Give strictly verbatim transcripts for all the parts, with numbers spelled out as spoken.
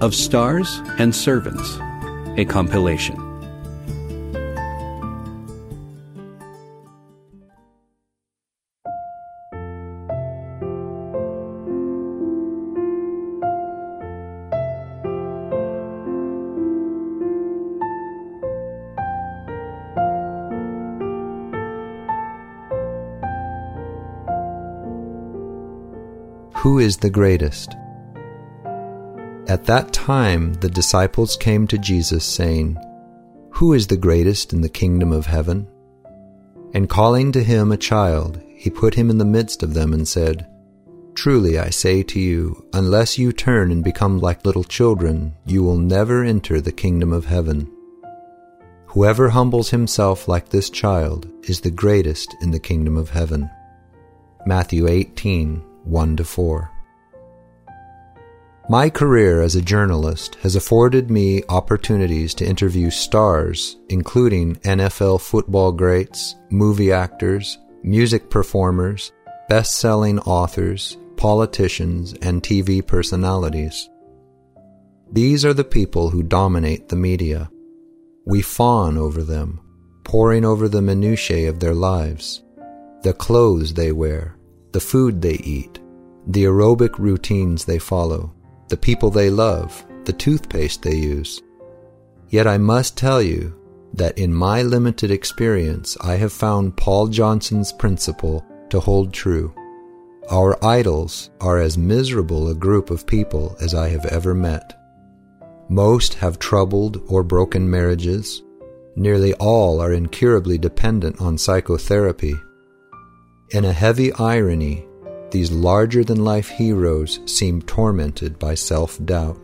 of Stars and Servants, a compilation. Who is the greatest? At that time the disciples came to Jesus, saying, Who is the greatest in the kingdom of heaven? And calling to him a child, he put him in the midst of them and said, Truly I say to you, unless you turn and become like little children, you will never enter the kingdom of heaven. Whoever humbles himself like this child is the greatest in the kingdom of heaven. Matthew eighteen, one to four. My career as a journalist has afforded me opportunities to interview stars, including N F L football greats, movie actors, music performers, best-selling authors, politicians, and T V personalities. These are the people who dominate the media. We fawn over them, poring over the minutiae of their lives, the clothes they wear, the food they eat, the aerobic routines they follow, the people they love, the toothpaste they use. Yet I must tell you that in my limited experience I have found Paul Johnson's principle to hold true. Our idols are as miserable a group of people as I have ever met. Most have troubled or broken marriages. Nearly all are incurably dependent on psychotherapy. In a heavy irony, these larger-than-life heroes seem tormented by self-doubt.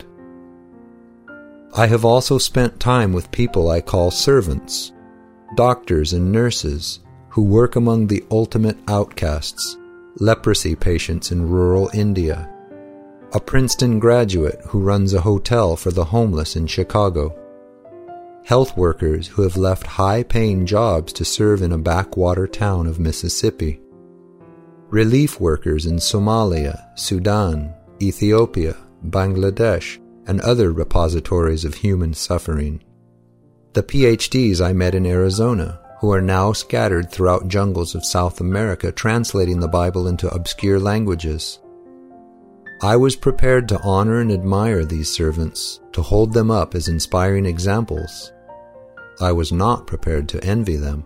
I have also spent time with people I call servants, doctors and nurses who work among the ultimate outcasts, leprosy patients in rural India, a Princeton graduate who runs a hotel for the homeless in Chicago, health workers who have left high-paying jobs to serve in a backwater town of Mississippi, relief workers in Somalia, Sudan, Ethiopia, Bangladesh, and other repositories of human suffering. The P H Ds I met in Arizona, who are now scattered throughout jungles of South America translating the Bible into obscure languages. I was prepared to honor and admire these servants, to hold them up as inspiring examples. I was not prepared to envy them.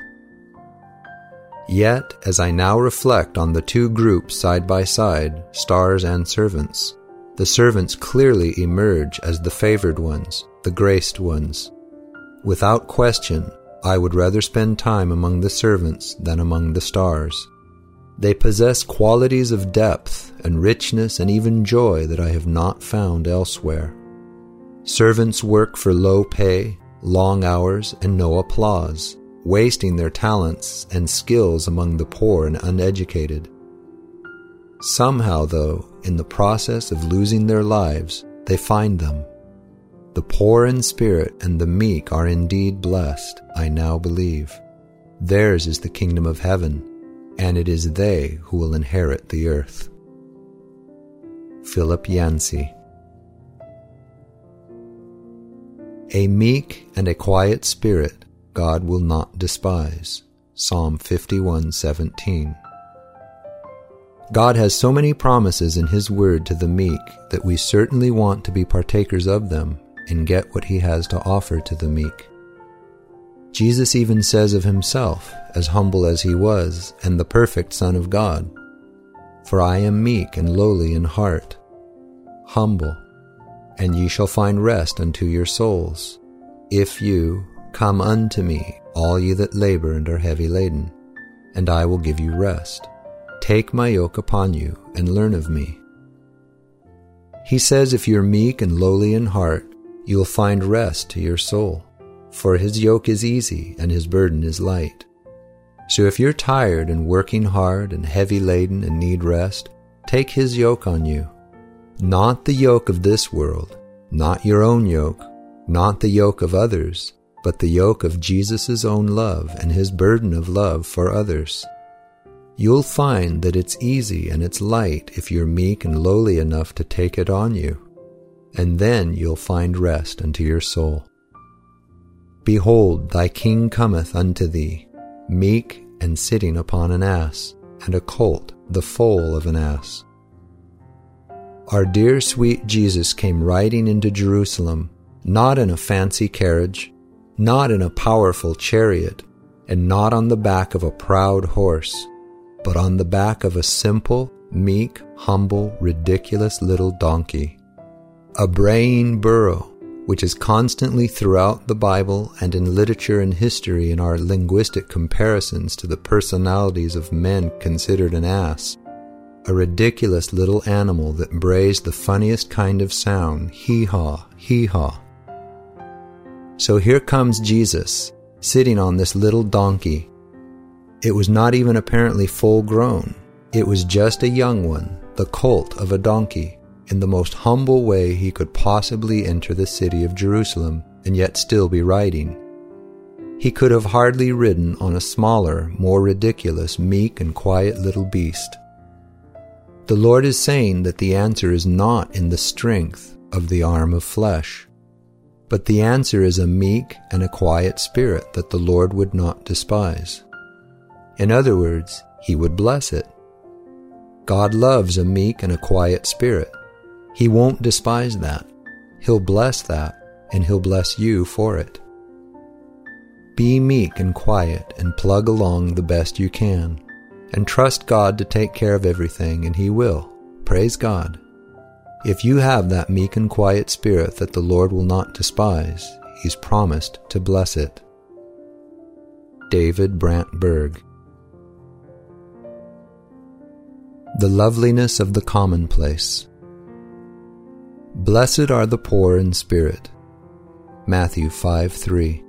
Yet, as I now reflect on the two groups side by side, stars and servants, the servants clearly emerge as the favored ones, the graced ones. Without question, I would rather spend time among the servants than among the stars. They possess qualities of depth and richness and even joy that I have not found elsewhere. Servants work for low pay, long hours, and no applause, wasting their talents and skills among the poor and uneducated. Somehow, though, in the process of losing their lives, they find them. The poor in spirit and the meek are indeed blessed, I now believe. Theirs is the kingdom of heaven, and it is they who will inherit the earth. Philip Yancey. A meek and a quiet spirit God will not despise. Psalm fifty-one seventeen. God has so many promises in His Word to the meek that we certainly want to be partakers of them and get what He has to offer to the meek. Jesus even says of Himself, as humble as He was, and the perfect Son of God, For I am meek and lowly in heart, humble, and ye shall find rest unto your souls, if you come unto me, all ye that labor and are heavy laden, and I will give you rest. Take my yoke upon you, and learn of me. He says if you're meek and lowly in heart, you'll find rest to your soul, for His yoke is easy and His burden is light. So if you're tired and working hard and heavy laden and need rest, take His yoke on you. Not the yoke of this world, not your own yoke, not the yoke of others, but the yoke of Jesus' own love and His burden of love for others. You'll find that it's easy and it's light if you're meek and lowly enough to take it on you. and then you'll find rest unto your soul. Behold, thy king cometh unto thee, meek and sitting upon an ass, and a colt, the foal of an ass. Our dear sweet Jesus came riding into Jerusalem, not in a fancy carriage, not in a powerful chariot, and not on the back of a proud horse, but on the back of a simple, meek, humble, ridiculous little donkey. A braying burro, which is constantly throughout the Bible and in literature and history in our linguistic comparisons to the personalities of men considered an ass. A ridiculous little animal that brays the funniest kind of sound, hee-haw, hee-haw. So here comes Jesus, sitting on this little donkey. It was not even apparently full grown. It was just a young one, the colt of a donkey, in the most humble way he could possibly enter the city of Jerusalem and yet still be riding. He could have hardly ridden on a smaller, more ridiculous, meek and quiet little beast. The Lord is saying that the answer is not in the strength of the arm of flesh, but the answer is a meek and a quiet spirit that the Lord would not despise. In other words, He would bless it. God loves a meek and a quiet spirit. He won't despise that. He'll bless that, and He'll bless you for it. Be meek and quiet and plug along the best you can, and trust God to take care of everything, and He will. Praise God. If you have that meek and quiet spirit that the Lord will not despise, He's promised to bless it. David Brant Berg. The loveliness of the commonplace. Blessed are the poor in spirit. Matthew five three.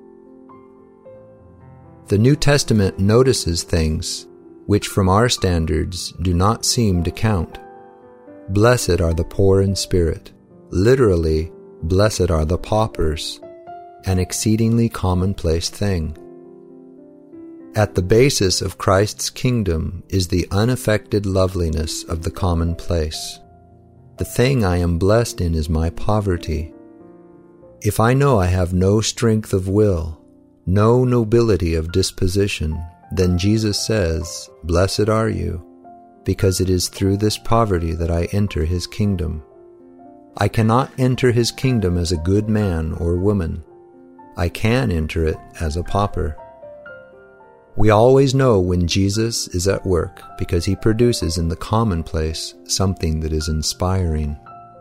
The New Testament notices things which from our standards do not seem to count. Blessed are the poor in spirit. Literally, blessed are the paupers, an exceedingly commonplace thing. At the basis of Christ's kingdom is the unaffected loveliness of the commonplace. The thing I am blessed in is my poverty. If I know I have no strength of will, no nobility of disposition, then Jesus says, "Blessed are you," because it is through this poverty that I enter His kingdom. I cannot enter His kingdom as a good man or woman. I can enter it as a pauper. We always know when Jesus is at work because He produces in the commonplace something that is inspiring.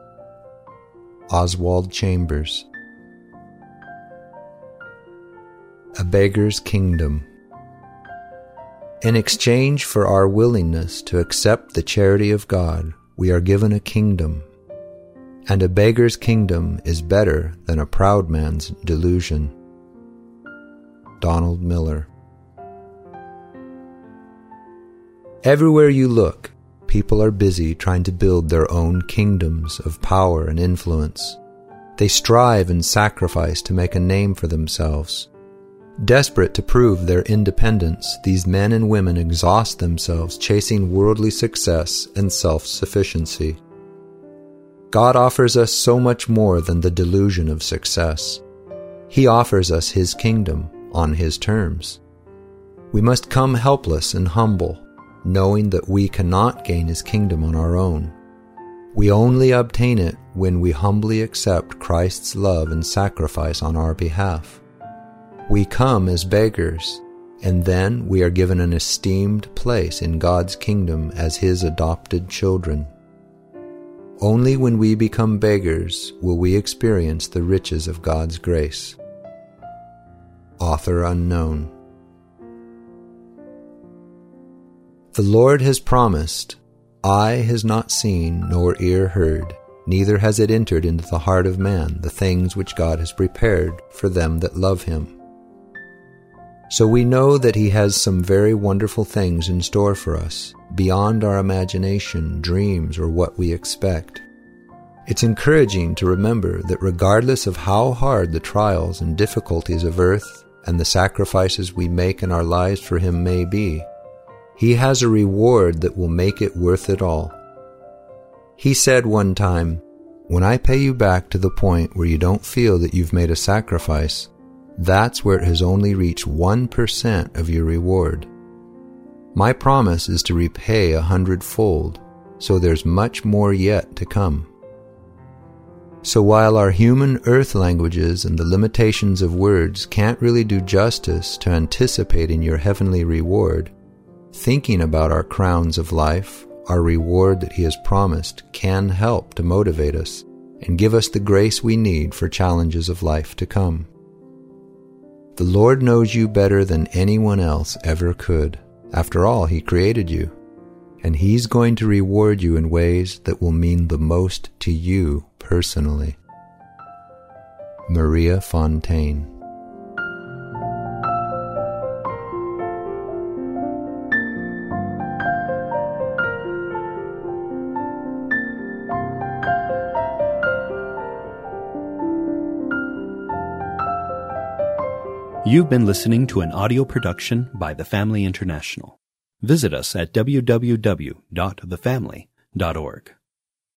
Oswald Chambers. A beggar's kingdom. In exchange for our willingness to accept the charity of God, we are given a kingdom. And a beggar's kingdom is better than a proud man's delusion. Donald Miller. Everywhere you look, people are busy trying to build their own kingdoms of power and influence. They strive and sacrifice to make a name for themselves. Desperate to prove their independence, these men and women exhaust themselves chasing worldly success and self-sufficiency. God offers us so much more than the delusion of success. He offers us His kingdom on His terms. We must come helpless and humble, knowing that we cannot gain His kingdom on our own. We only obtain it when we humbly accept Christ's love and sacrifice on our behalf. We come as beggars, and then we are given an esteemed place in God's kingdom as His adopted children. Only when we become beggars will we experience the riches of God's grace. Author unknown. The Lord has promised, "Eye has not seen, nor ear heard, neither has it entered into the heart of man the things which God has prepared for them that love Him." So we know that He has some very wonderful things in store for us, beyond our imagination, dreams, or what we expect. It's encouraging to remember that regardless of how hard the trials and difficulties of earth and the sacrifices we make in our lives for Him may be, He has a reward that will make it worth it all. He said one time, When I pay you back to the point where you don't feel that you've made a sacrifice, that's where it has only reached one percent of your reward. My promise is to repay a hundredfold, so there's much more yet to come. So while our human earth languages and the limitations of words can't really do justice to anticipating your heavenly reward, thinking about our crowns of life, our reward that He has promised, can help to motivate us and give us the grace we need for challenges of life to come. The Lord knows you better than anyone else ever could. After all, He created you, and He's going to reward you in ways that will mean the most to you personally. Maria Fontaine. You've been listening to an audio production by The Family International. Visit us at w w w dot the family dot org.